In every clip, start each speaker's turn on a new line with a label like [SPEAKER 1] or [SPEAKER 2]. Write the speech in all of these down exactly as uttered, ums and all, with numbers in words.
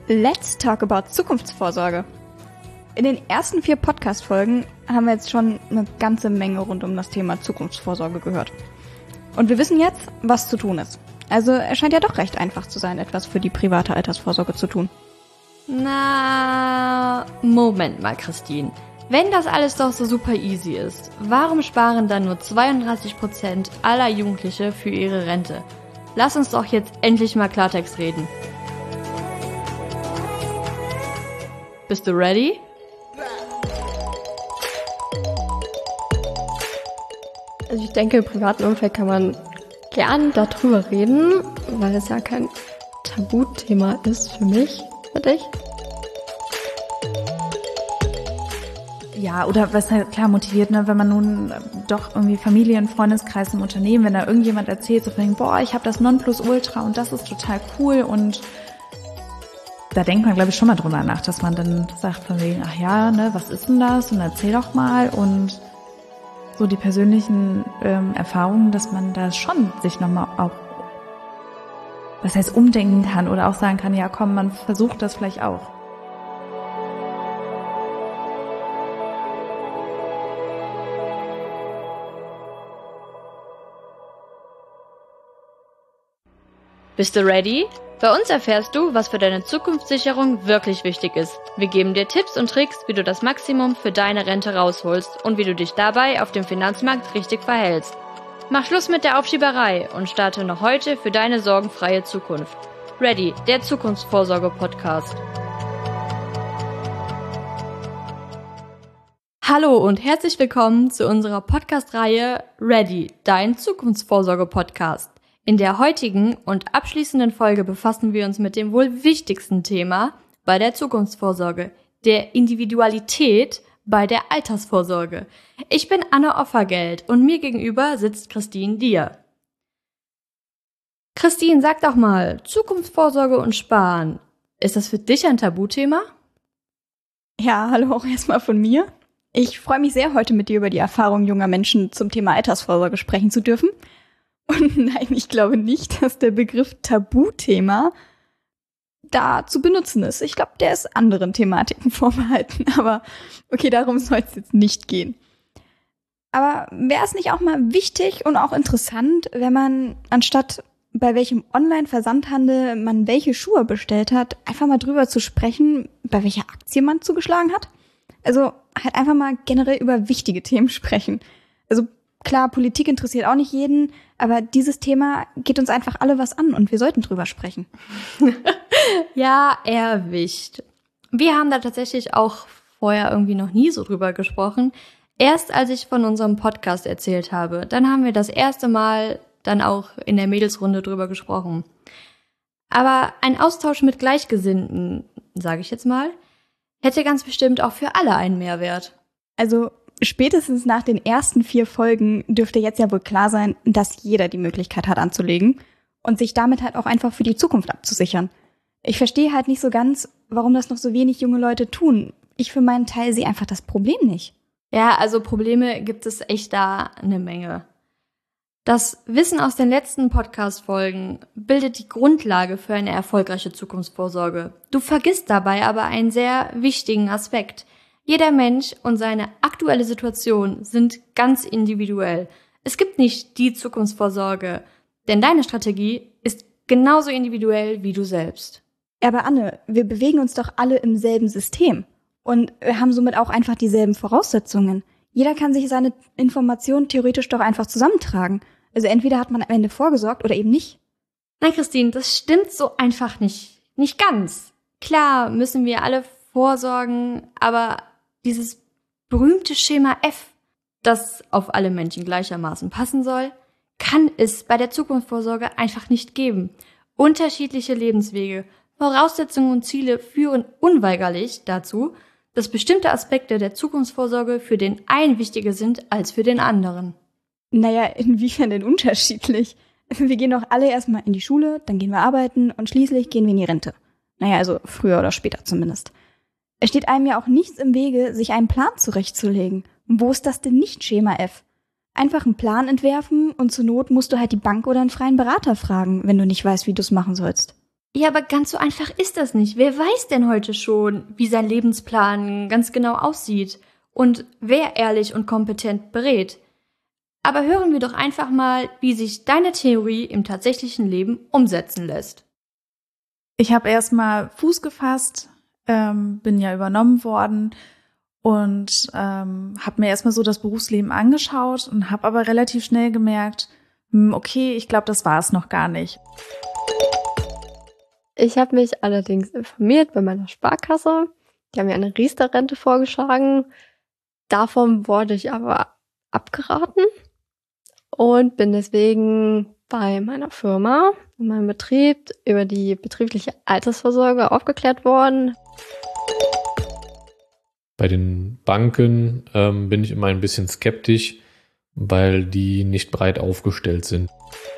[SPEAKER 1] Let's talk about Zukunftsvorsorge. In den ersten vier Podcast-Folgen haben wir jetzt schon eine ganze Menge rund um das Thema Zukunftsvorsorge gehört. Und wir wissen jetzt, was zu tun ist. Also es scheint ja doch recht einfach zu sein, etwas für die private Altersvorsorge zu tun.
[SPEAKER 2] Na, Moment mal, Christine. Wenn das alles doch so super easy ist, warum sparen dann nur zweiunddreißig Prozent aller Jugendliche für ihre Rente? Lass uns doch jetzt endlich mal Klartext reden. Bist du ready?
[SPEAKER 3] Also ich denke, im privaten Umfeld kann man gern darüber reden, weil es ja kein Tabuthema ist für mich, für dich.
[SPEAKER 4] Ja, oder was halt klar motiviert, ne, wenn man nun doch irgendwie Familien, Freundeskreis im Unternehmen, wenn da irgendjemand erzählt, so von wegen, boah, ich habe das Nonplusultra und das ist total cool, und da denkt man, glaube ich, schon mal drüber nach, dass man dann sagt von wegen, ach ja, ne, was ist denn das, und erzähl doch mal, und so die persönlichen ähm, Erfahrungen, dass man da schon sich nochmal auch, was heißt, umdenken kann oder auch sagen kann, ja komm, man versucht das vielleicht auch.
[SPEAKER 2] Bist du ready? Bei uns erfährst du, was für deine Zukunftssicherung wirklich wichtig ist. Wir geben dir Tipps und Tricks, wie du das Maximum für deine Rente rausholst und wie du dich dabei auf dem Finanzmarkt richtig verhältst. Mach Schluss mit der Aufschieberei und starte noch heute für deine sorgenfreie Zukunft. Ready, der Zukunftsvorsorge-Podcast. Hallo und herzlich willkommen zu unserer Podcast-Reihe Ready, dein Zukunftsvorsorge-Podcast. In der heutigen und abschließenden Folge befassen wir uns mit dem wohl wichtigsten Thema bei der Zukunftsvorsorge, der Individualität bei der Altersvorsorge. Ich bin Anne Offergeld und mir gegenüber sitzt Christine Dier. Christine, sag doch mal, Zukunftsvorsorge und Sparen, ist das für dich ein Tabuthema?
[SPEAKER 1] Ja, hallo auch erstmal von mir. Ich freue mich sehr, heute mit dir über die Erfahrungen junger Menschen zum Thema Altersvorsorge sprechen zu dürfen. Und nein, ich glaube nicht, dass der Begriff Tabuthema da zu benutzen ist. Ich glaube, der ist anderen Thematiken vorbehalten. Aber okay, darum soll es jetzt nicht gehen. Aber wäre es nicht auch mal wichtig und auch interessant, wenn man anstatt bei welchem Online-Versandhandel man welche Schuhe bestellt hat, einfach mal drüber zu sprechen, bei welcher Aktie man zugeschlagen hat? Also halt einfach mal generell über wichtige Themen sprechen. Also klar, Politik interessiert auch nicht jeden, aber dieses Thema geht uns einfach alle was an und wir sollten drüber sprechen.
[SPEAKER 2] Ja, erwischt. Wir haben da tatsächlich auch vorher irgendwie noch nie so drüber gesprochen. Erst als ich von unserem Podcast erzählt habe, dann haben wir das erste Mal dann auch in der Mädelsrunde drüber gesprochen. Aber ein Austausch mit Gleichgesinnten, sage ich jetzt mal, hätte ganz bestimmt auch für alle einen Mehrwert.
[SPEAKER 1] Also spätestens nach den ersten vier Folgen dürfte jetzt ja wohl klar sein, dass jeder die Möglichkeit hat anzulegen und sich damit halt auch einfach für die Zukunft abzusichern. Ich verstehe halt nicht so ganz, warum das noch so wenig junge Leute tun. Ich für meinen Teil sehe einfach das Problem nicht.
[SPEAKER 2] Ja, also Probleme gibt es echt da eine Menge. Das Wissen aus den letzten Podcast-Folgen bildet die Grundlage für eine erfolgreiche Zukunftsvorsorge. Du vergisst dabei aber einen sehr wichtigen Aspekt. Jeder Mensch und seine aktuelle Situation sind ganz individuell. Es gibt nicht die Zukunftsvorsorge, denn deine Strategie ist genauso individuell wie du selbst.
[SPEAKER 1] Aber Anne, wir bewegen uns doch alle im selben System und wir haben somit auch einfach dieselben Voraussetzungen. Jeder kann sich seine Informationen theoretisch doch einfach zusammentragen. Also entweder hat man am Ende vorgesorgt oder eben nicht.
[SPEAKER 2] Nein, Christine, das stimmt so einfach nicht. Nicht ganz. Klar müssen wir alle vorsorgen, aber dieses berühmte Schema F, das auf alle Menschen gleichermaßen passen soll, kann es bei der Zukunftsvorsorge einfach nicht geben. Unterschiedliche Lebenswege, Voraussetzungen und Ziele führen unweigerlich dazu, dass bestimmte Aspekte der Zukunftsvorsorge für den einen wichtiger sind als für den anderen.
[SPEAKER 1] Naja, inwiefern denn unterschiedlich? Wir gehen doch alle erstmal in die Schule, dann gehen wir arbeiten und schließlich gehen wir in die Rente. Naja, also früher oder später zumindest. Es steht einem ja auch nichts im Wege, sich einen Plan zurechtzulegen. Und wo ist das denn nicht Schema F? Einfach einen Plan entwerfen und zur Not musst du halt die Bank oder einen freien Berater fragen, wenn du nicht weißt, wie du es machen sollst.
[SPEAKER 2] Ja, aber ganz so einfach ist das nicht. Wer weiß denn heute schon, wie sein Lebensplan ganz genau aussieht und wer ehrlich und kompetent berät? Aber hören wir doch einfach mal, wie sich deine Theorie im tatsächlichen Leben umsetzen lässt.
[SPEAKER 4] Ich habe erstmal Fuß gefasst, ähm, bin ja übernommen worden und ähm, habe mir erstmal so das Berufsleben angeschaut und habe aber relativ schnell gemerkt, hm, okay, ich glaube, das war es noch gar nicht.
[SPEAKER 3] Ich habe mich allerdings informiert bei meiner Sparkasse. Die haben mir eine Riester-Rente vorgeschlagen. Davon wurde ich aber abgeraten und bin deswegen bei meiner Firma, in meinem Betrieb, über die betriebliche Altersvorsorge aufgeklärt worden.
[SPEAKER 5] Bei den Banken ähm, bin ich immer ein bisschen skeptisch, weil die nicht breit aufgestellt sind.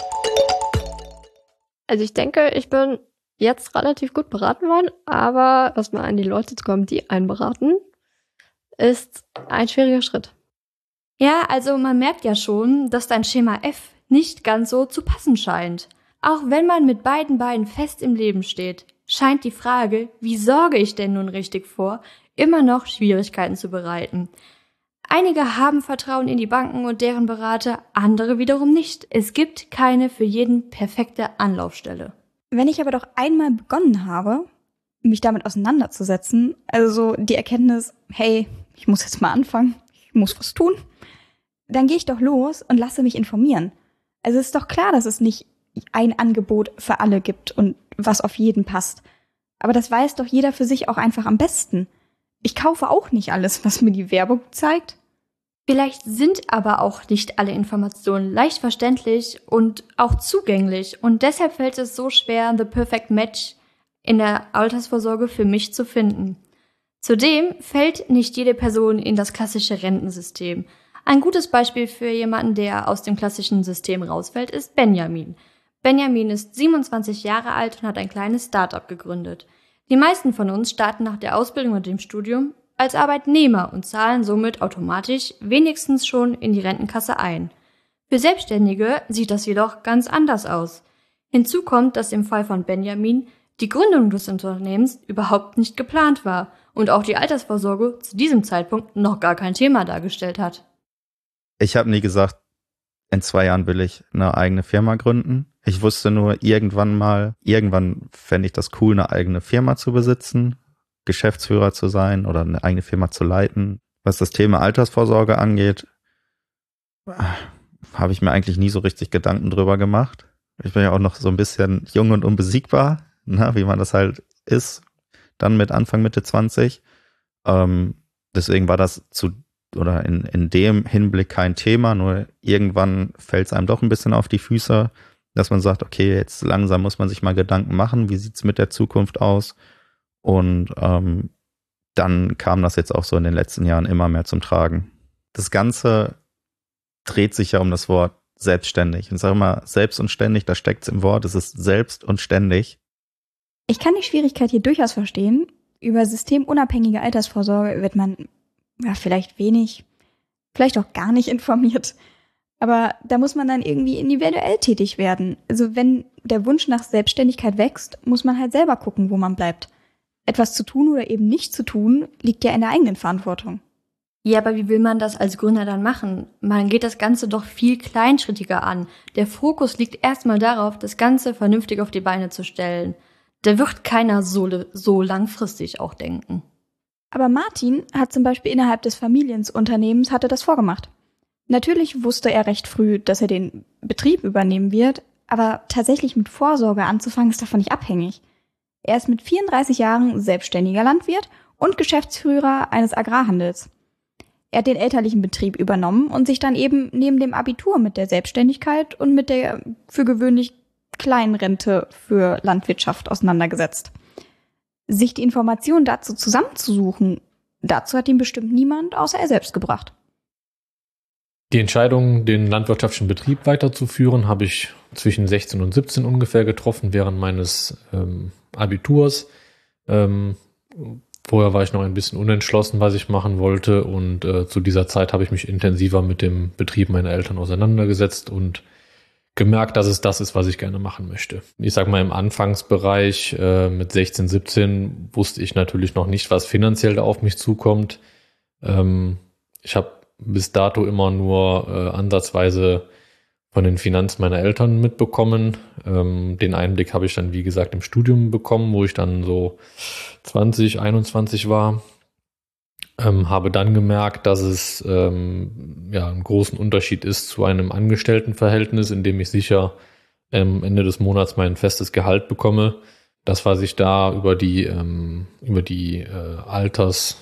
[SPEAKER 3] Also ich denke, ich bin jetzt relativ gut beraten worden, aber erstmal an die Leute zu kommen, die einen beraten, ist ein schwieriger Schritt.
[SPEAKER 2] Ja, also man merkt ja schon, dass dein Schema F nicht ganz so zu passen scheint. Auch wenn man mit beiden Beinen fest im Leben steht, scheint die Frage, wie sorge ich denn nun richtig vor, immer noch Schwierigkeiten zu bereiten. Einige haben Vertrauen in die Banken und deren Berater, andere wiederum nicht. Es gibt keine für jeden perfekte Anlaufstelle.
[SPEAKER 1] Wenn ich aber doch einmal begonnen habe, mich damit auseinanderzusetzen, also die Erkenntnis, hey, ich muss jetzt mal anfangen, ich muss was tun, dann gehe ich doch los und lasse mich informieren. Also es ist doch klar, dass es nicht ein Angebot für alle gibt und was auf jeden passt. Aber das weiß doch jeder für sich auch einfach am besten. Ich kaufe auch nicht alles, was mir die Werbung zeigt.
[SPEAKER 2] Vielleicht sind aber auch nicht alle Informationen leicht verständlich und auch zugänglich. Und deshalb fällt es so schwer, the perfect match in der Altersvorsorge für mich zu finden. Zudem fällt nicht jede Person in das klassische Rentensystem. Ein gutes Beispiel für jemanden, der aus dem klassischen System rausfällt, ist Benjamin. Benjamin ist siebenundzwanzig Jahre alt und hat ein kleines Start-up gegründet. Die meisten von uns starten nach der Ausbildung und dem Studium als Arbeitnehmer und zahlen somit automatisch wenigstens schon in die Rentenkasse ein. Für Selbstständige sieht das jedoch ganz anders aus. Hinzu kommt, dass im Fall von Benjamin die Gründung des Unternehmens überhaupt nicht geplant war und auch die Altersvorsorge zu diesem Zeitpunkt noch gar kein Thema dargestellt hat.
[SPEAKER 6] Ich habe nie gesagt, in zwei Jahren will ich eine eigene Firma gründen. Ich wusste nur irgendwann mal, irgendwann fände ich das cool, eine eigene Firma zu besitzen, Geschäftsführer zu sein oder eine eigene Firma zu leiten. Was das Thema Altersvorsorge angeht, habe ich mir eigentlich nie so richtig Gedanken drüber gemacht. Ich bin ja auch noch so ein bisschen jung und unbesiegbar, ne, wie man das halt ist, dann mit Anfang, Mitte zwanzig. Ähm, deswegen war das zu oder in, in dem Hinblick kein Thema, nur irgendwann fällt es einem doch ein bisschen auf die Füße, dass man sagt, okay, jetzt langsam muss man sich mal Gedanken machen, wie sieht's mit der Zukunft aus? Und ähm, dann kam das jetzt auch so in den letzten Jahren immer mehr zum Tragen. Das Ganze dreht sich ja um das Wort selbstständig. Und ich sage immer, selbst und ständig, da steckt's im Wort, es ist selbst und ständig.
[SPEAKER 1] Ich kann die Schwierigkeit hier durchaus verstehen. Über systemunabhängige Altersvorsorge wird man ja vielleicht wenig, vielleicht auch gar nicht informiert. Aber da muss man dann irgendwie individuell tätig werden. Also wenn der Wunsch nach Selbstständigkeit wächst, muss man halt selber gucken, wo man bleibt. Etwas zu tun oder eben nicht zu tun, liegt ja in der eigenen Verantwortung.
[SPEAKER 2] Ja, aber wie will man das als Gründer dann machen? Man geht das Ganze doch viel kleinschrittiger an. Der Fokus liegt erstmal darauf, das Ganze vernünftig auf die Beine zu stellen. Da wird keiner so, so langfristig auch denken.
[SPEAKER 1] Aber Martin hat zum Beispiel innerhalb des Familienunternehmens hatte das vorgemacht. Natürlich wusste er recht früh, dass er den Betrieb übernehmen wird, aber tatsächlich mit Vorsorge anzufangen ist davon nicht abhängig. Er ist mit vierunddreißig Jahren selbstständiger Landwirt und Geschäftsführer eines Agrarhandels. Er hat den elterlichen Betrieb übernommen und sich dann eben neben dem Abitur mit der Selbstständigkeit und mit der für gewöhnlich kleinen Rente für Landwirtschaft auseinandergesetzt. Sich die Informationen dazu zusammenzusuchen, dazu hat ihm bestimmt niemand außer er selbst gebracht.
[SPEAKER 5] Die Entscheidung, den landwirtschaftlichen Betrieb weiterzuführen, habe ich zwischen sechzehn und siebzehn ungefähr getroffen, während meines ähm, Abiturs. Ähm, vorher war ich noch ein bisschen unentschlossen, was ich machen wollte, und äh, zu dieser Zeit habe ich mich intensiver mit dem Betrieb meiner Eltern auseinandergesetzt und gemerkt, dass es das ist, was ich gerne machen möchte. Ich sag mal, im Anfangsbereich äh, mit sechzehn, siebzehn wusste ich natürlich noch nicht, was finanziell da auf mich zukommt. Ähm, ich habe bis dato immer nur äh, ansatzweise von den Finanzen meiner Eltern mitbekommen. Ähm, den Einblick habe ich dann, wie gesagt, im Studium bekommen, wo ich dann so zwanzig, einundzwanzig war. Ähm, habe dann gemerkt, dass es ähm, ja, einen großen Unterschied ist zu einem Angestelltenverhältnis, in dem ich sicher am Ende des Monats mein festes Gehalt bekomme. Das, was ich da über die, ähm, über die äh, Alters,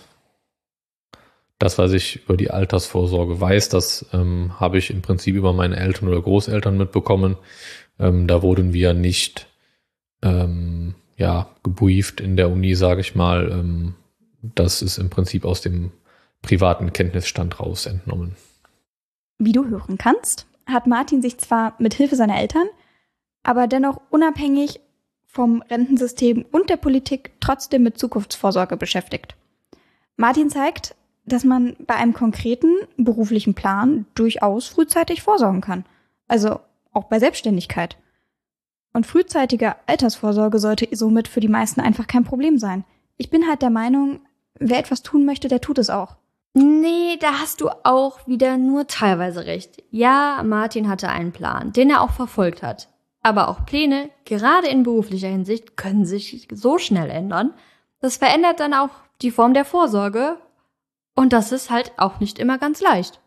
[SPEAKER 5] das, was ich über die Altersvorsorge weiß, das ähm, habe ich im Prinzip über meine Eltern oder Großeltern mitbekommen. Ähm, da wurden wir nicht ähm, ja, gebrieft in der Uni, sage ich mal. Ähm, Das ist im Prinzip aus dem privaten Kenntnisstand raus entnommen.
[SPEAKER 1] Wie du hören kannst, hat Martin sich zwar mit Hilfe seiner Eltern, aber dennoch unabhängig vom Rentensystem und der Politik trotzdem mit Zukunftsvorsorge beschäftigt. Martin zeigt, dass man bei einem konkreten beruflichen Plan durchaus frühzeitig vorsorgen kann. Also auch bei Selbstständigkeit. Und frühzeitige Altersvorsorge sollte somit für die meisten einfach kein Problem sein. Ich bin halt der Meinung, wer etwas tun möchte, der tut es auch.
[SPEAKER 2] Nee, da hast du auch wieder nur teilweise recht. Ja, Martin hatte einen Plan, den er auch verfolgt hat. Aber auch Pläne, gerade in beruflicher Hinsicht, können sich so schnell ändern. Das verändert dann auch die Form der Vorsorge. Und das ist halt auch nicht immer ganz leicht.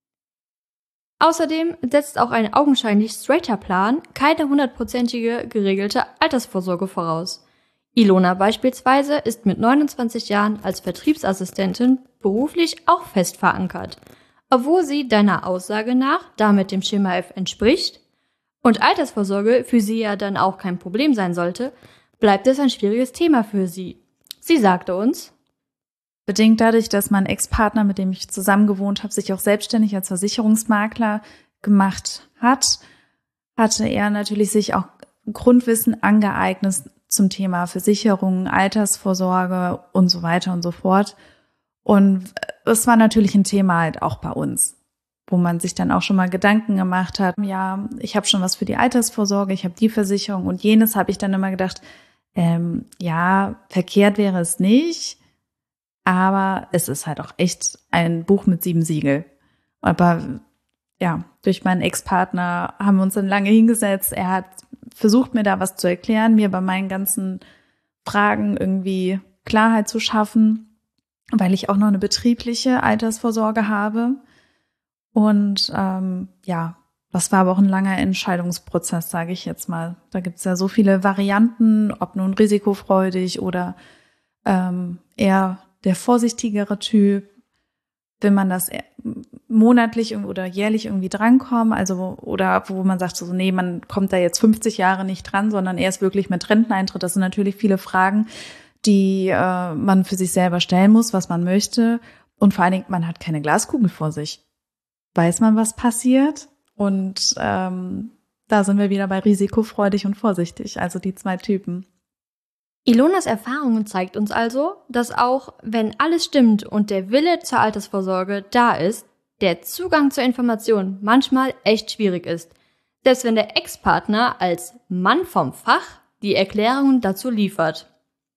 [SPEAKER 2] Außerdem setzt auch ein augenscheinlich straighter Plan keine hundertprozentige geregelte Altersvorsorge voraus. Ilona beispielsweise ist mit neunundzwanzig Jahren als Vertriebsassistentin beruflich auch fest verankert, obwohl sie deiner Aussage nach damit dem Schema F entspricht und Altersvorsorge für sie ja dann auch kein Problem sein sollte, bleibt es ein schwieriges Thema für sie. Sie sagte uns:
[SPEAKER 4] Bedingt dadurch, dass mein Ex-Partner, mit dem ich zusammen gewohnt habe, sich auch selbstständig als Versicherungsmakler gemacht hat, hatte er natürlich sich auch Grundwissen angeeignet zum Thema Versicherungen, Altersvorsorge und so weiter und so fort. Und das war natürlich ein Thema halt auch bei uns, wo man sich dann auch schon mal Gedanken gemacht hat, ja, ich habe schon was für die Altersvorsorge, ich habe die Versicherung und jenes, habe ich dann immer gedacht, ähm, ja, verkehrt wäre es nicht, aber es ist halt auch echt ein Buch mit sieben Siegel. Aber ja, durch meinen Ex-Partner haben wir uns dann lange hingesetzt. Er hat versucht, mir da was zu erklären, mir bei meinen ganzen Fragen irgendwie Klarheit zu schaffen, weil ich auch noch eine betriebliche Altersvorsorge habe. Und ähm, ja, das war aber auch ein langer Entscheidungsprozess, sage ich jetzt mal. Da gibt es ja so viele Varianten, ob nun risikofreudig oder ähm, eher der vorsichtigere Typ. Will man das monatlich oder jährlich irgendwie drankommen, also oder wo man sagt so, nee, man kommt da jetzt fünfzig Jahre nicht dran, sondern erst wirklich mit Renteneintritt. Das sind natürlich viele Fragen, die äh, man für sich selber stellen muss, was man möchte. Und vor allen Dingen, man hat keine Glaskugel vor sich. Weiß man, was passiert? Und ähm, da sind wir wieder bei risikofreudig und vorsichtig, also die zwei Typen.
[SPEAKER 2] Ilonas Erfahrungen zeigt uns also, dass auch wenn alles stimmt und der Wille zur Altersvorsorge da ist, der Zugang zur Information manchmal echt schwierig ist. Selbst wenn der Ex-Partner als Mann vom Fach die Erklärungen dazu liefert.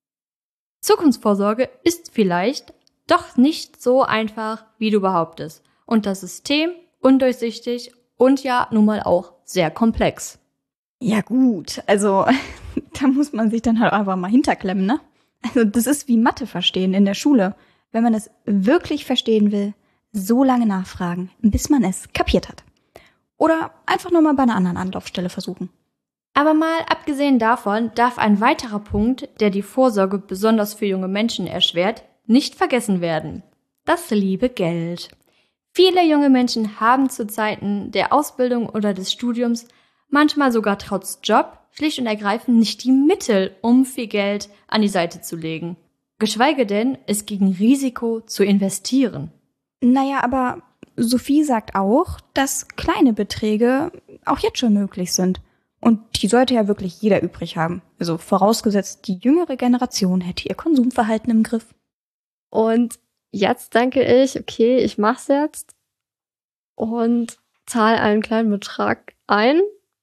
[SPEAKER 2] Zukunftsvorsorge ist vielleicht doch nicht so einfach, wie du behauptest. Und das System undurchsichtig und ja nun mal auch sehr komplex.
[SPEAKER 1] Ja gut, also da muss man sich dann halt einfach mal hinterklemmen, ne? Also das ist wie Mathe verstehen in der Schule. Wenn man es wirklich verstehen will, so lange nachfragen, bis man es kapiert hat. Oder einfach nur mal bei einer anderen Anlaufstelle versuchen.
[SPEAKER 2] Aber mal abgesehen davon darf ein weiterer Punkt, der die Vorsorge besonders für junge Menschen erschwert, nicht vergessen werden. Das liebe Geld. Viele junge Menschen haben zu Zeiten der Ausbildung oder des Studiums, manchmal sogar trotz Job, schlicht und ergreifend nicht die Mittel, um viel Geld an die Seite zu legen. Geschweige denn, es gegen Risiko zu investieren.
[SPEAKER 1] Naja, aber Sophie sagt auch, dass kleine Beträge auch jetzt schon möglich sind. Und die sollte ja wirklich jeder übrig haben. Also vorausgesetzt, die jüngere Generation hätte ihr Konsumverhalten im Griff.
[SPEAKER 3] Und jetzt denke ich, okay, ich mach's jetzt und zahle einen kleinen Betrag ein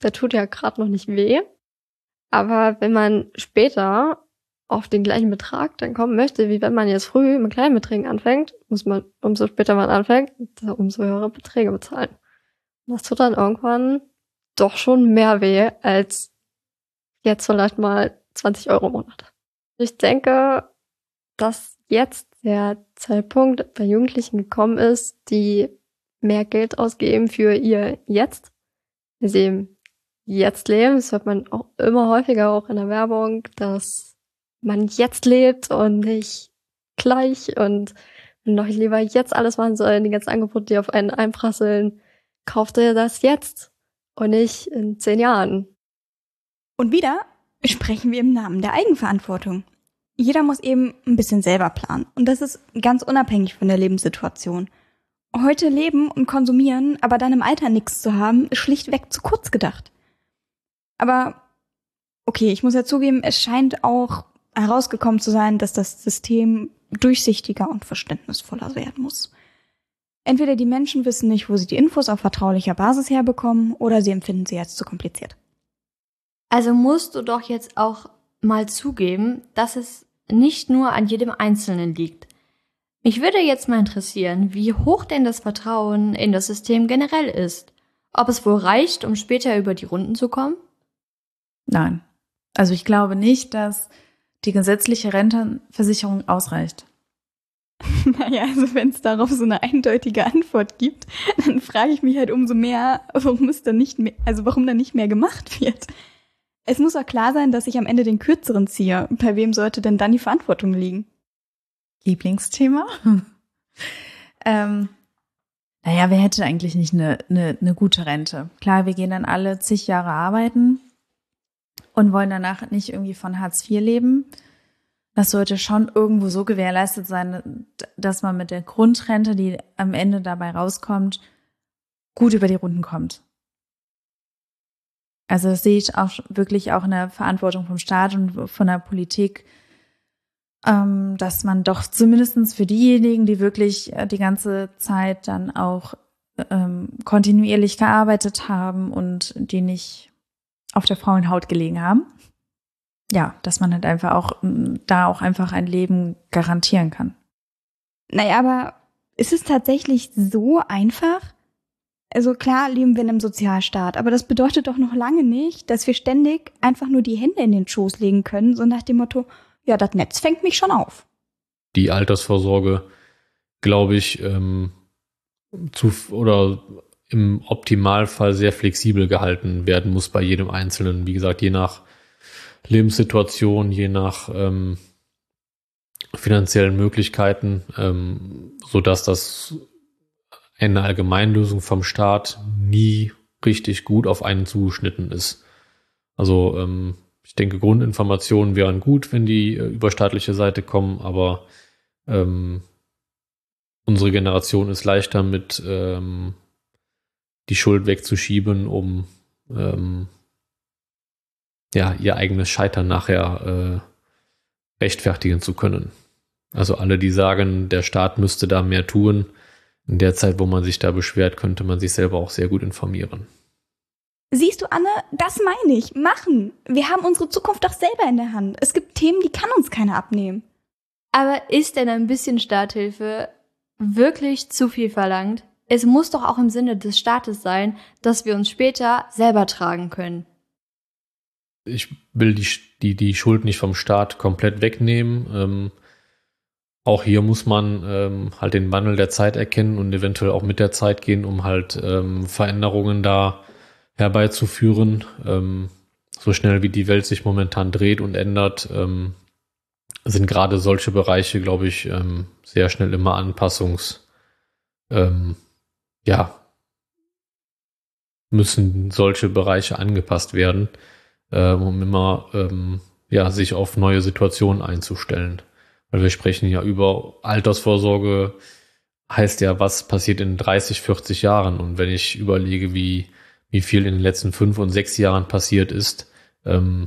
[SPEAKER 3] der tut ja gerade noch nicht weh. Aber wenn man später auf den gleichen Betrag dann kommen möchte, wie wenn man jetzt früh mit kleinen Beträgen anfängt, muss man, umso später man anfängt, umso höhere Beträge bezahlen. Und das tut dann irgendwann doch schon mehr weh als jetzt vielleicht mal zwanzig Euro im Monat. Ich denke, dass jetzt der Zeitpunkt bei Jugendlichen gekommen ist, die mehr Geld ausgeben für ihr Jetzt. Sie eben jetzt leben. Das hört man auch immer häufiger auch in der Werbung, dass man jetzt lebt und nicht gleich und noch lieber jetzt alles machen soll, die ganzen Angebote, die auf einen einprasseln. Kauft ihr das jetzt und nicht in zehn Jahren.
[SPEAKER 1] Und wieder sprechen wir im Namen der Eigenverantwortung. Jeder muss eben ein bisschen selber planen. Und das ist ganz unabhängig von der Lebenssituation. Heute leben und konsumieren, aber dann im Alter nichts zu haben, ist schlichtweg zu kurz gedacht. Aber okay, ich muss ja zugeben, es scheint auch herausgekommen zu sein, dass das System durchsichtiger und verständnisvoller werden muss. Entweder die Menschen wissen nicht, wo sie die Infos auf vertraulicher Basis herbekommen, oder sie empfinden sie als zu kompliziert.
[SPEAKER 2] Also musst du doch jetzt auch mal zugeben, dass es nicht nur an jedem Einzelnen liegt. Mich würde jetzt mal interessieren, wie hoch denn das Vertrauen in das System generell ist. Ob es wohl reicht, um später über die Runden zu kommen?
[SPEAKER 4] Nein. Also ich glaube nicht, dass die gesetzliche Rentenversicherung ausreicht.
[SPEAKER 1] Naja, also wenn es darauf so eine eindeutige Antwort gibt, dann frage ich mich halt umso mehr, warum es dann nicht mehr, also warum dann nicht mehr gemacht wird. Es muss auch klar sein, dass ich am Ende den Kürzeren ziehe. Bei wem sollte denn dann die Verantwortung liegen?
[SPEAKER 4] Lieblingsthema? ähm, naja, wer hätte eigentlich nicht eine, eine, eine gute Rente? Klar, wir gehen dann alle zig Jahre arbeiten und wollen danach nicht irgendwie von Hartz vier leben. Das sollte schon irgendwo so gewährleistet sein, dass man mit der Grundrente, die am Ende dabei rauskommt, gut über die Runden kommt. Also das sehe ich auch wirklich auch in der Verantwortung vom Staat und von der Politik, ähm, dass man doch zumindest für diejenigen, die wirklich die ganze Zeit dann auch ähm, kontinuierlich gearbeitet haben und die nicht auf der faulen Haut gelegen haben, ja, dass man halt einfach auch da auch einfach ein Leben garantieren kann.
[SPEAKER 1] Naja, aber ist es tatsächlich so einfach? Also klar leben wir in einem Sozialstaat, aber das bedeutet doch noch lange nicht, dass wir ständig einfach nur die Hände in den Schoß legen können, so nach dem Motto, ja, das Netz fängt mich schon auf.
[SPEAKER 5] Die Altersvorsorge, glaube ich, ähm, zu oder im Optimalfall sehr flexibel gehalten werden muss bei jedem Einzelnen. Wie gesagt, je nach Lebenssituation, je nach ähm, finanziellen Möglichkeiten, ähm, sodass das eine Allgemeinlösung vom Staat nie richtig gut auf einen zugeschnitten ist. Also ähm, ich denke, Grundinformationen wären gut, wenn die äh, über staatliche Seite kommen, aber ähm, unsere Generation ist leichter mit ähm, die Schuld wegzuschieben, um ähm, ja, ihr eigenes Scheitern nachher äh, rechtfertigen zu können. Also alle, die sagen, der Staat müsste da mehr tun, in der Zeit, wo man sich da beschwert, könnte man sich selber auch sehr gut informieren.
[SPEAKER 1] Siehst du, Anne, das meine ich. Machen. Wir haben unsere Zukunft doch selber in der Hand. Es gibt Themen, die kann uns keiner abnehmen.
[SPEAKER 2] Aber ist denn ein bisschen Starthilfe wirklich zu viel verlangt? Es muss doch auch im Sinne des Staates sein, dass wir uns später selber tragen können.
[SPEAKER 5] Ich will die, die, die Schuld nicht vom Staat komplett wegnehmen. Ähm, auch hier muss man ähm, halt den Wandel der Zeit erkennen und eventuell auch mit der Zeit gehen, um halt ähm, Veränderungen da herbeizuführen. Ähm, so schnell wie die Welt sich momentan dreht und ändert, ähm, sind gerade solche Bereiche, glaube ich, ähm, sehr schnell immer Anpassungs, ähm, ja, müssen solche Bereiche angepasst werden, äh, um immer ähm, ja, sich auf neue Situationen einzustellen. Weil wir sprechen ja über Altersvorsorge, heißt ja, was passiert in dreißig, vierzig Jahren. Und wenn ich überlege, wie, wie viel in den letzten fünf und sechs Jahren passiert ist, ähm,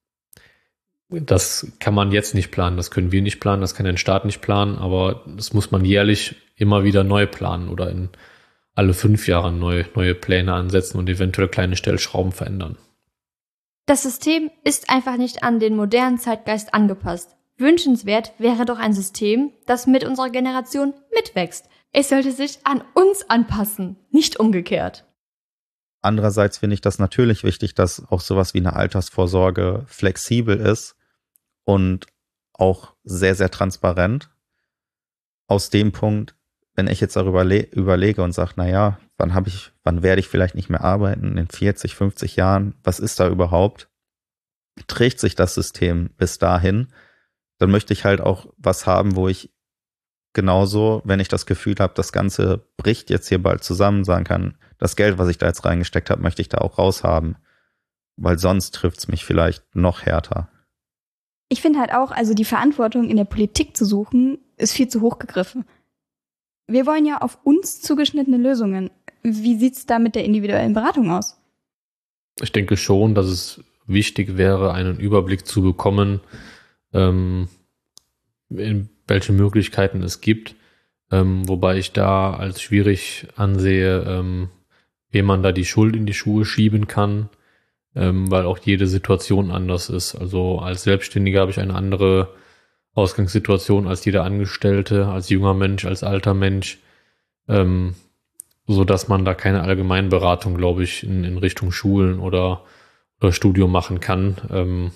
[SPEAKER 5] das kann man jetzt nicht planen, das können wir nicht planen, das kann der Staat nicht planen, aber das muss man jährlich immer wieder neu planen oder in alle fünf Jahre neu, neue Pläne ansetzen und eventuell kleine Stellschrauben verändern.
[SPEAKER 2] Das System ist einfach nicht an den modernen Zeitgeist angepasst. Wünschenswert wäre doch ein System, das mit unserer Generation mitwächst. Es sollte sich an uns anpassen, nicht umgekehrt.
[SPEAKER 6] Andererseits finde ich das natürlich wichtig, dass auch sowas wie eine Altersvorsorge flexibel ist und auch sehr, sehr transparent. Aus dem Punkt, wenn ich jetzt darüber le- überlege und sage, naja, wann habe ich, wann werde ich vielleicht nicht mehr arbeiten, in vierzig, fünfzig Jahren, was ist da überhaupt? Trägt sich das System bis dahin? Dann möchte ich halt auch was haben, wo ich genauso, wenn ich das Gefühl habe, das Ganze bricht jetzt hier bald zusammen, sagen kann, das Geld, was ich da jetzt reingesteckt habe, möchte ich da auch raushaben. Weil sonst trifft es mich vielleicht noch härter.
[SPEAKER 1] Ich finde halt auch, also die Verantwortung in der Politik zu suchen, ist viel zu hoch gegriffen. Wir wollen ja auf uns zugeschnittene Lösungen. Wie sieht's da mit der individuellen Beratung aus?
[SPEAKER 5] Ich denke schon, dass es wichtig wäre, einen Überblick zu bekommen, ähm, in welche Möglichkeiten es gibt, ähm, wobei ich da als schwierig ansehe, ähm, wem man da die Schuld in die Schuhe schieben kann, ähm, weil auch jede Situation anders ist. Also als Selbstständiger habe ich eine andere Ausgangssituation als jeder Angestellte, als junger Mensch, als alter Mensch, ähm, so dass man da keine Allgemeinberatung, glaube ich, in, in Richtung Schulen oder, oder Studium machen kann. Ähm,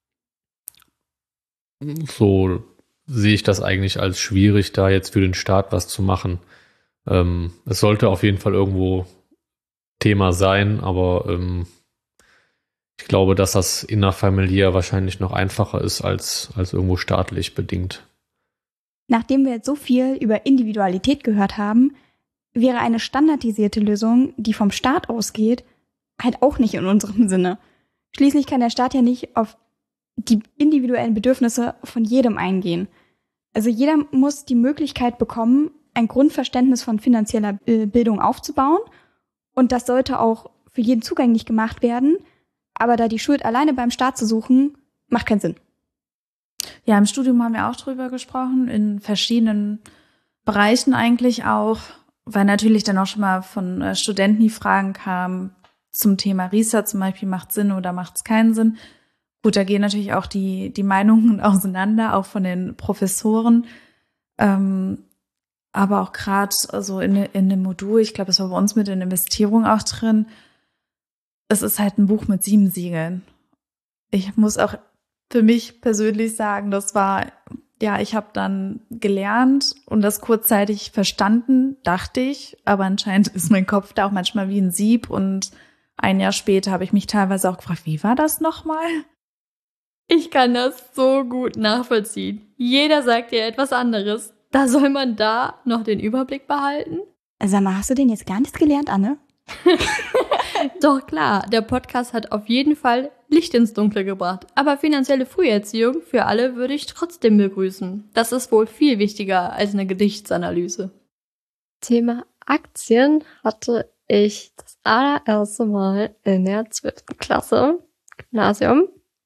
[SPEAKER 5] so sehe ich das eigentlich als schwierig, da jetzt für den Staat was zu machen. Ähm, es sollte auf jeden Fall irgendwo Thema sein, aber ähm, ich glaube, dass das innerfamiliär wahrscheinlich noch einfacher ist als, als irgendwo staatlich bedingt.
[SPEAKER 1] Nachdem wir jetzt so viel über Individualität gehört haben, wäre eine standardisierte Lösung, die vom Staat ausgeht, halt auch nicht in unserem Sinne. Schließlich kann der Staat ja nicht auf die individuellen Bedürfnisse von jedem eingehen. Also jeder muss die Möglichkeit bekommen, ein Grundverständnis von finanzieller Bildung aufzubauen. Und das sollte auch für jeden zugänglich gemacht werden. Aber da die Schuld alleine beim Staat zu suchen, macht keinen Sinn.
[SPEAKER 4] Ja, im Studium haben wir auch drüber gesprochen, in verschiedenen Bereichen eigentlich auch, weil natürlich dann auch schon mal von äh, Studenten die Fragen kamen zum Thema Riester zum Beispiel, macht Sinn oder macht es keinen Sinn. Gut, da gehen natürlich auch die, die Meinungen auseinander, auch von den Professoren. Ähm, aber auch gerade also in, in dem Modul, ich glaube, das war bei uns mit in Investierung auch drin, es ist halt ein Buch mit sieben Siegeln. Ich muss auch für mich persönlich sagen, das war, ja, ich habe dann gelernt und das kurzzeitig verstanden, dachte ich, aber anscheinend ist mein Kopf da auch manchmal wie ein Sieb und ein Jahr später habe ich mich teilweise auch gefragt, wie war das nochmal?
[SPEAKER 2] Ich kann das so gut nachvollziehen. Jeder sagt dir etwas anderes. Da soll man da noch den Überblick behalten?
[SPEAKER 1] Sag mal, hast du denn jetzt gar nichts gelernt, Anne?
[SPEAKER 2] Doch klar, der Podcast hat auf jeden Fall Licht ins Dunkle gebracht. Aber finanzielle Früherziehung für alle würde ich trotzdem begrüßen. Das ist wohl viel wichtiger als eine Gedichtsanalyse.
[SPEAKER 3] Thema Aktien hatte ich das allererste Mal in der zwölften Klasse, Gymnasium.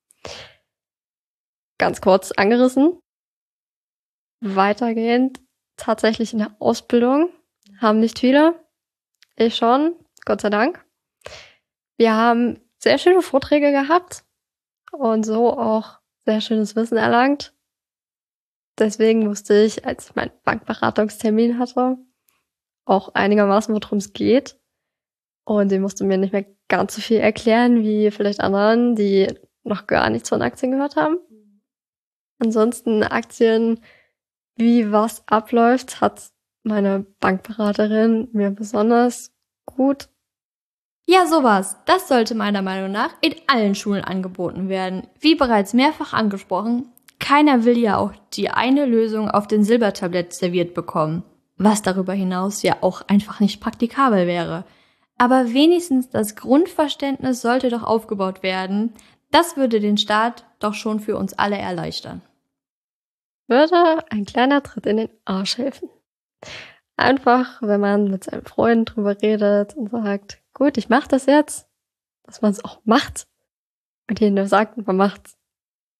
[SPEAKER 3] Ganz kurz angerissen. Weitergehend tatsächlich in der Ausbildung. Haben nicht viele. Ich schon, Gott sei Dank. Wir haben sehr schöne Vorträge gehabt und so auch sehr schönes Wissen erlangt. Deswegen wusste ich, als ich meinen Bankberatungstermin hatte, auch einigermaßen, worum es geht. Und sie musste mir nicht mehr ganz so viel erklären, wie vielleicht anderen, die noch gar nichts von Aktien gehört haben. Ansonsten Aktien, wie was abläuft, hat meine Bankberaterin mir besonders gut.
[SPEAKER 2] Ja, sowas. Das sollte meiner Meinung nach in allen Schulen angeboten werden. Wie bereits mehrfach angesprochen, keiner will ja auch die eine Lösung auf den Silbertablett serviert bekommen, was darüber hinaus ja auch einfach nicht praktikabel wäre. Aber wenigstens das Grundverständnis sollte doch aufgebaut werden. Das würde den Staat doch schon für uns alle erleichtern.
[SPEAKER 3] Würde ein kleiner Tritt in den Arsch helfen. Einfach, wenn man mit seinem Freund drüber redet und sagt, gut, ich mach das jetzt, dass man es auch macht. Und ihnen nur sagt, man macht's.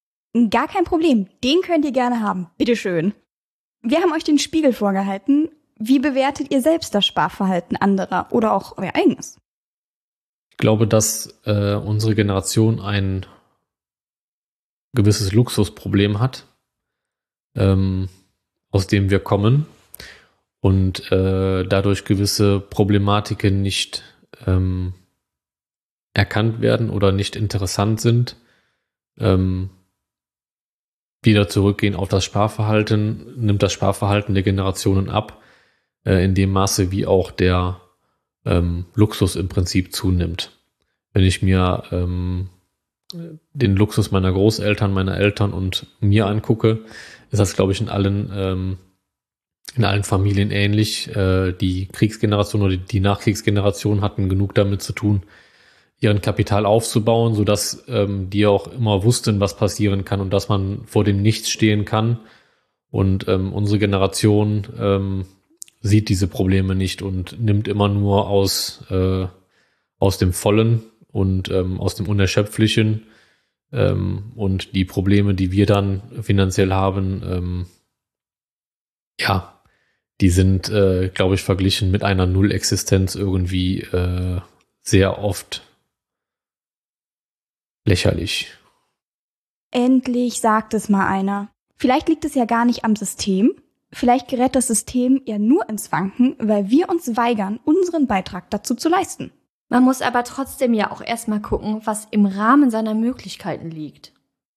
[SPEAKER 1] Gar kein Problem, den könnt ihr gerne haben, bitteschön. Wir haben euch den Spiegel vorgehalten Wie bewertet ihr selbst das Sparverhalten anderer oder auch euer eigenes?
[SPEAKER 5] Ich glaube, dass äh, unsere Generation ein gewisses Luxusproblem hat, ähm, aus dem wir kommen und äh, dadurch gewisse Problematiken nicht ähm, erkannt werden oder nicht interessant sind. Ähm, wieder zurückgehen auf das Sparverhalten, nimmt das Sparverhalten der Generationen ab, äh, in dem Maße, wie auch der ähm, Luxus im Prinzip zunimmt. Wenn ich mir ähm, den Luxus meiner Großeltern, meiner Eltern und mir angucke, ist das, glaube ich, in allen ähm, in allen Familien ähnlich. Äh, die Kriegsgeneration oder die Nachkriegsgeneration hatten genug damit zu tun, ihren Kapital aufzubauen, sodass ähm, die auch immer wussten, was passieren kann und dass man vor dem Nichts stehen kann. Und ähm, unsere Generation ähm, sieht diese Probleme nicht und nimmt immer nur aus, äh, aus dem Vollen und ähm, aus dem Unerschöpflichen. Ähm, und die Probleme, die wir dann finanziell haben, ähm, ja, die sind, äh, glaube ich, verglichen mit einer Nullexistenz irgendwie äh, sehr oft lächerlich.
[SPEAKER 1] Endlich sagt es mal einer. Vielleicht liegt es ja gar nicht am System. Vielleicht gerät das System ja nur ins Wanken, weil wir uns weigern, unseren Beitrag dazu zu leisten.
[SPEAKER 2] Man muss aber trotzdem ja auch erstmal gucken, was im Rahmen seiner Möglichkeiten liegt.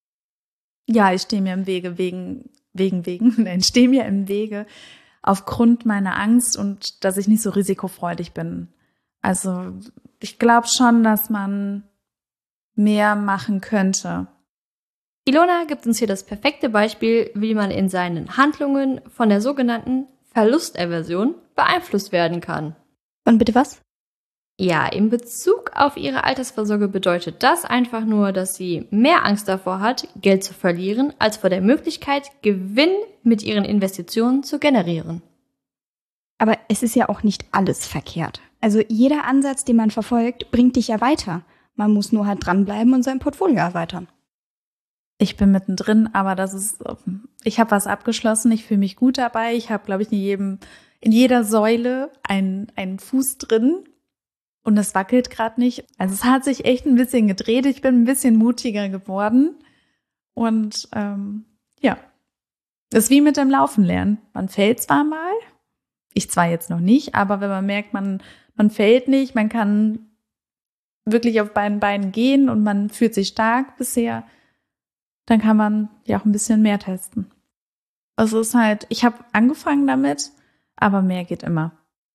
[SPEAKER 4] Ja, ich stehe mir im Wege wegen, wegen, wegen, nein, stehe mir im Wege aufgrund meiner Angst und dass ich nicht so risikofreudig bin. Also ich glaube schon, dass man mehr machen könnte.
[SPEAKER 2] Ilona gibt uns hier das perfekte Beispiel, wie man in seinen Handlungen von der sogenannten Verlustaversion beeinflusst werden kann.
[SPEAKER 1] Und bitte was?
[SPEAKER 2] Ja, in Bezug auf ihre Altersvorsorge bedeutet das einfach nur, dass sie mehr Angst davor hat, Geld zu verlieren, als vor der Möglichkeit, Gewinn mit ihren Investitionen zu generieren.
[SPEAKER 1] Aber es ist ja auch nicht alles verkehrt. Also jeder Ansatz, den man verfolgt, bringt dich ja weiter. Man muss nur halt dranbleiben und sein Portfolio erweitern.
[SPEAKER 4] Ich bin mittendrin, aber das ist, ich habe was abgeschlossen, ich fühle mich gut dabei. Ich habe, glaube ich, in jedem, in jeder Säule einen, einen Fuß drin. Und das wackelt gerade nicht. Also es hat sich echt ein bisschen gedreht. Ich bin ein bisschen mutiger geworden. Und ähm, ja, das ist wie mit dem Laufen lernen. Man fällt zwar mal, ich zwar jetzt noch nicht, aber wenn man merkt, man, man fällt nicht, man kann wirklich auf beiden Beinen gehen und man fühlt sich stark bisher, dann kann man ja auch ein bisschen mehr testen. Also es ist halt, ich habe angefangen damit, aber mehr geht immer.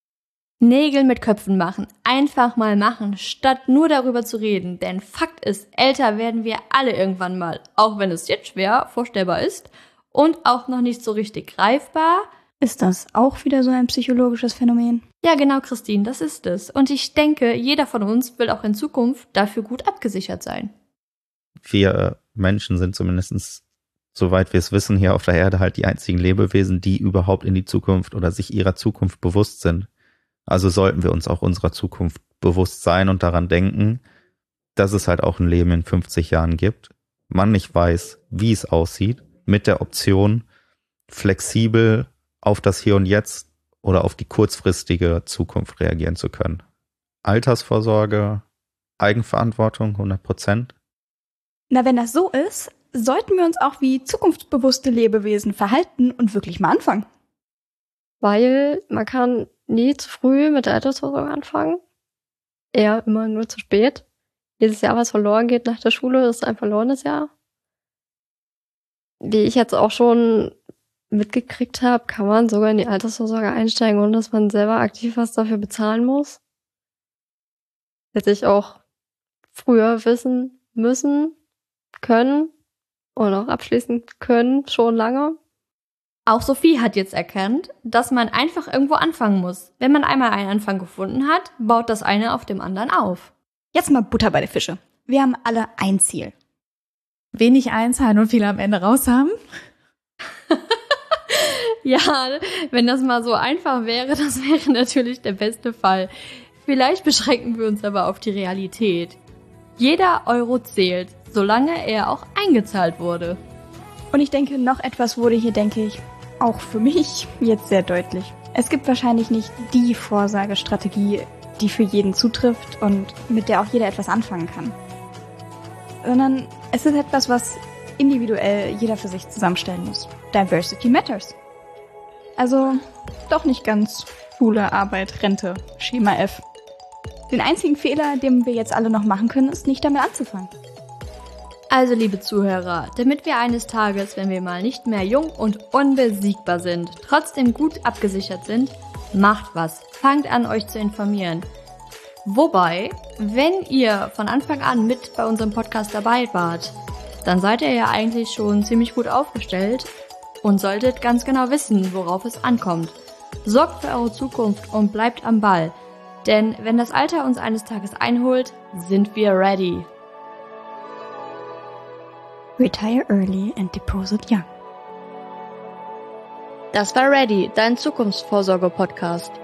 [SPEAKER 2] Nägel mit Köpfen machen. Einfach mal machen, statt nur darüber zu reden. Denn Fakt ist, älter werden wir alle irgendwann mal. Auch wenn es jetzt schwer vorstellbar ist und auch noch nicht so richtig greifbar.
[SPEAKER 1] Ist das auch wieder so ein psychologisches Phänomen?
[SPEAKER 2] Ja, genau, Christine, das ist es. Und ich denke, jeder von uns will auch in Zukunft dafür gut abgesichert sein.
[SPEAKER 6] Wir Menschen sind zumindest, soweit wir es wissen, hier auf der Erde halt die einzigen Lebewesen, die überhaupt in die Zukunft oder sich ihrer Zukunft bewusst sind. Also sollten wir uns auch unserer Zukunft bewusst sein und daran denken, dass es halt auch ein Leben in fünfzig Jahren gibt. Man nicht weiß, wie es aussieht, mit der Option, flexibel auf das Hier und Jetzt oder auf die kurzfristige Zukunft reagieren zu können. Altersvorsorge, Eigenverantwortung, hundert Prozent.
[SPEAKER 1] Na, wenn das so ist, sollten wir uns auch wie zukunftsbewusste Lebewesen verhalten und wirklich mal anfangen.
[SPEAKER 3] Weil man kann nie zu früh mit der Altersvorsorge anfangen. Eher immer nur zu spät. Jedes Jahr, was verloren geht nach der Schule, ist ein verlorenes Jahr. Wie ich jetzt auch schon mitgekriegt habe, kann man sogar in die Altersvorsorge einsteigen, ohne dass man selber aktiv was dafür bezahlen muss. Hätte ich auch früher wissen müssen, können und auch abschließen können, schon lange.
[SPEAKER 2] Auch Sophie hat jetzt erkannt, dass man einfach irgendwo anfangen muss. Wenn man einmal einen Anfang gefunden hat, baut das eine auf dem anderen auf.
[SPEAKER 1] Jetzt mal Butter bei der Fische. Wir haben alle ein Ziel.
[SPEAKER 4] Wenig einzahlen und viele am Ende raus haben.
[SPEAKER 2] Ja, wenn das mal so einfach wäre, das wäre natürlich der beste Fall. Vielleicht beschränken wir uns aber auf die Realität. Jeder Euro zählt, solange er auch eingezahlt wurde.
[SPEAKER 1] Und ich denke, noch etwas wurde hier, denke ich, auch für mich jetzt sehr deutlich. Es gibt wahrscheinlich nicht die Vorsorgestrategie, die für jeden zutrifft und mit der auch jeder etwas anfangen kann. Sondern es ist etwas, was individuell jeder für sich zusammenstellen muss. Diversity matters. Also doch nicht ganz Schule, Arbeit, Rente, Schema F. Den einzigen Fehler, den wir jetzt alle noch machen können, ist nicht damit anzufangen.
[SPEAKER 2] Also, liebe Zuhörer, damit wir eines Tages, wenn wir mal nicht mehr jung und unbesiegbar sind, trotzdem gut abgesichert sind, macht was. Fangt an, euch zu informieren. Wobei, wenn ihr von Anfang an mit bei unserem Podcast dabei wart, dann seid ihr ja eigentlich schon ziemlich gut aufgestellt und solltet ganz genau wissen, worauf es ankommt. Sorgt für eure Zukunft und bleibt am Ball. Denn wenn das Alter uns eines Tages einholt, sind wir ready.
[SPEAKER 1] Retire early and deposit young.
[SPEAKER 3] Das war Ready, dein Zukunftsvorsorge-Podcast.